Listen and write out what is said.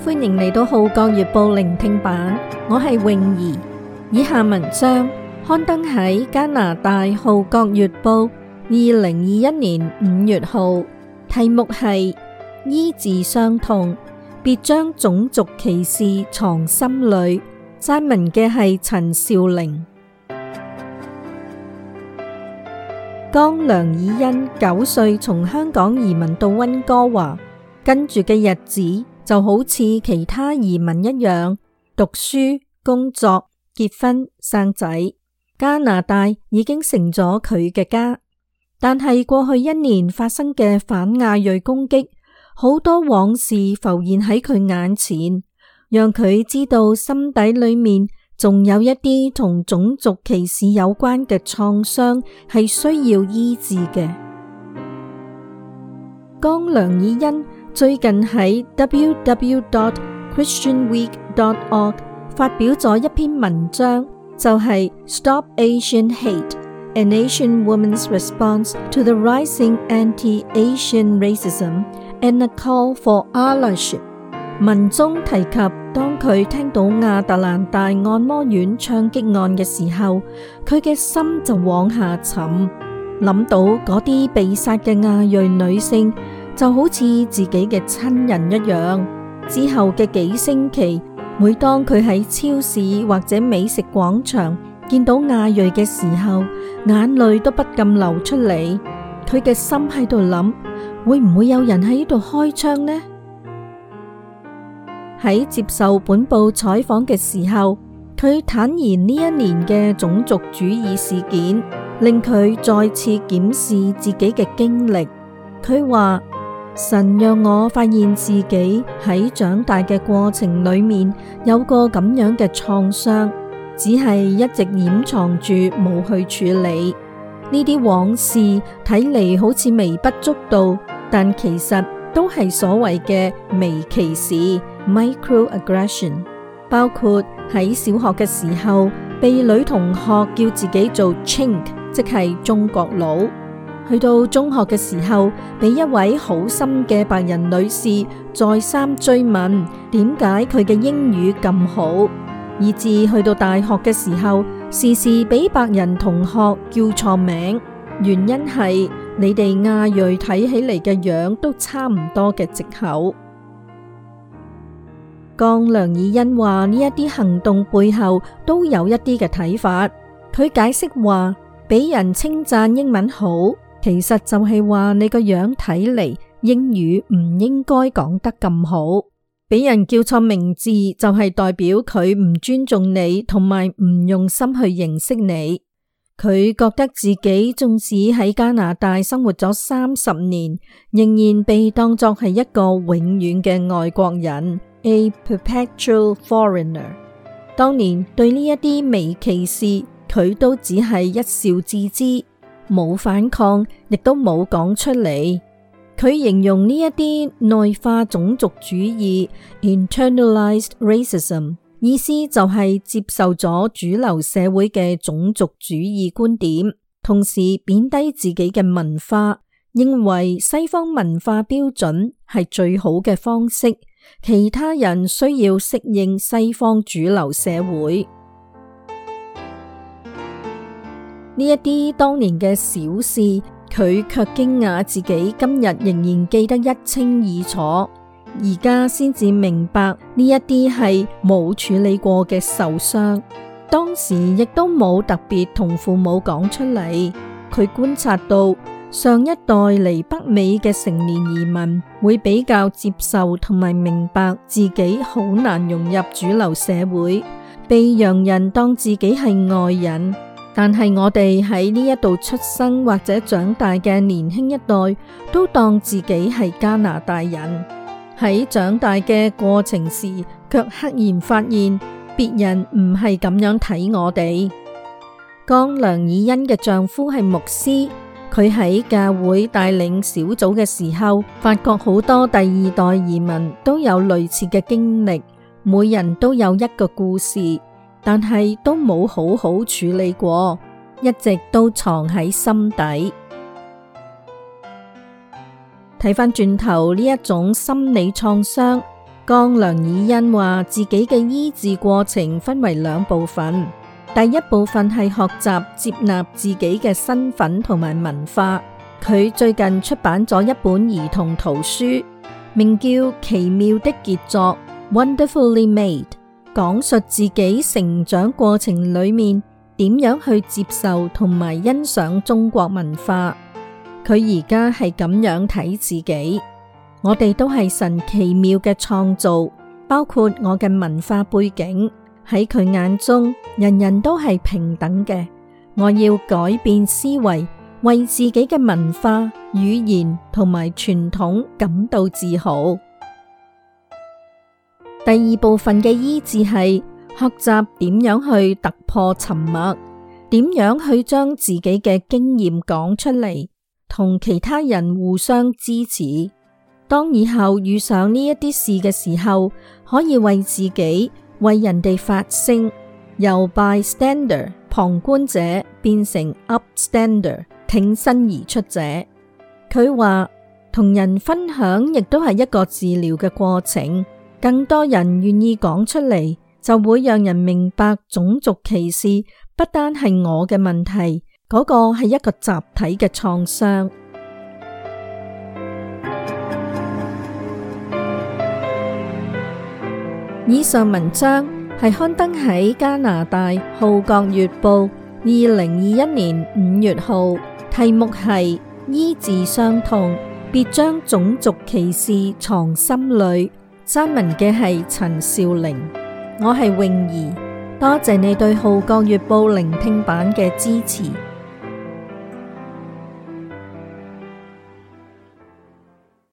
歡迎嚟到《號角月報》聆聽版，我係泳兒。以下文章刊登喺加拿大《號角月報》2021年5月號，題目係醫治傷痛，別將種族歧視藏心裏。撰文嘅係陳兆玲。江梁以欣9歲從香港移民到溫哥華，跟住嘅日子就好似其他移民一樣，讀書、工作、結婚、生仔。加拿大已經成咗佢嘅家，但係過去1年發生嘅反亞裔攻擊，好多往事浮現喺佢眼前，讓佢知道心底裏面仲有一啲同種族歧視有關嘅創傷係需要醫治嘅。江梁以欣最近喺 www.christianweek.org 發表咗一篇文章，就係 Stop Asian Hate: An Asian Woman's Response to the Rising Anti-Asian Racism and a Call for Allyship。文中提及，當佢聽到亞特蘭大按摩院槍擊案嘅時候，佢嘅心就往下沉，諗到嗰啲被殺嘅亞裔女性就好似自己嘅親人一樣。之後嘅幾星期，每當佢喺超市或者美食廣場見到亞裔嘅時候，眼淚都不禁流出嚟。佢嘅心喺度諗，會唔會有人喺呢度開槍呢？喺接受本報採訪嘅時候，佢坦言呢1年嘅種族主義事件令佢再次檢視自己嘅經歷。佢話，神讓我發現自己喺長大嘅過程裏面有個咁樣嘅創傷，只係一直掩藏住冇去處理。呢啲往事睇嚟好似微不足道，但其實都係所謂嘅微歧視 （microaggression）， 包括喺小學嘅時候被女同學叫自己做 chink， 即係中國佬；去到中學嘅時候，被一位好心嘅白人女士再三追問點解佢嘅英語咁好，以至去到大學嘅時候，時時俾白人同學叫錯名，原因係你哋亞裔睇起嚟嘅樣都差唔多嘅藉口。江梁以欣話呢一啲行動背後都有一啲嘅睇法。佢解釋話，俾人稱讚英文好，其實就係話你個樣睇嚟英語唔應該講得咁好。俾人叫錯名字就係代表佢唔尊重你，同埋唔用心去認識你。佢覺得自己縱使喺加拿大生活咗30年，仍然被當作係一個永遠嘅外國人 ，a perpetual foreigner。當年對呢一啲微歧視，佢都只係一笑置之，冇反抗，亦都冇講出嚟。佢形容呢一啲內化種族主義 internalized racism， 意思就係接受咗主流社會嘅種族主義觀點，同時貶低自己嘅文化，認為西方文化標準係最好嘅方式，其他人需要適應西方主流社會。呢一啲當年嘅小事，佢卻驚訝自己今日仍然記得一清二楚，而家先至明白呢一啲係冇處理過嘅受傷，當時亦都冇特別同父母講出嚟。佢觀察到上一代嚟北美嘅成年移民會比較接受同埋明白自己好難融入主流社會，被洋人當自己係外人。但係我哋喺呢一度出生或者長大嘅年輕一代，都當自己係加拿大人。喺長大嘅過程時，卻赫然發現別人唔係咁樣睇我哋。江梁以欣嘅丈夫係牧師，佢喺教會帶領小組嘅時候，發覺好多第2代移民都有類似嘅經歷，每人都有一個故事。但係都冇好好處理過，一直都藏喺心底。睇返轉頭呢一種心理創傷， 江良爾恩話自己嘅醫治過程分為兩部分，第一部分係學習接納自己嘅身份同埋文化。佢最近出版咗一本兒童圖書，名叫《奇妙的傑作》（Wonderfully Made），講述自己成長過程裏面點樣去接受同埋欣賞中國文化。佢而家係咁樣睇自己。我哋都係神奇妙嘅創造，包括我嘅文化背景。喺佢眼中，人人都係平等嘅。我要改變思維，為自己嘅文化、語言同埋傳統感到自豪。第二部分嘅醫治係學習點樣去突破沉默，點樣去將自己嘅經驗講出嚟，同其他人互相支持。當以後遇上呢一啲事嘅時候，可以為自己、為人哋發聲，由 bystander 旁觀者變成 upstander 挺身而出者。佢話同人分享亦都係一個治療嘅過程，更多人願意講出嚟，就會讓人明白種族歧視不單係我嘅問題，嗰個係一個集體嘅創傷。以上文章係刊登喺加拿大《號角月報》2021年5月號，題目係醫治傷痛，別將種族歧視藏心裏。撰文嘅係陳少玲，我係泳儀，多謝你對《號角月報》聆聽版嘅支持。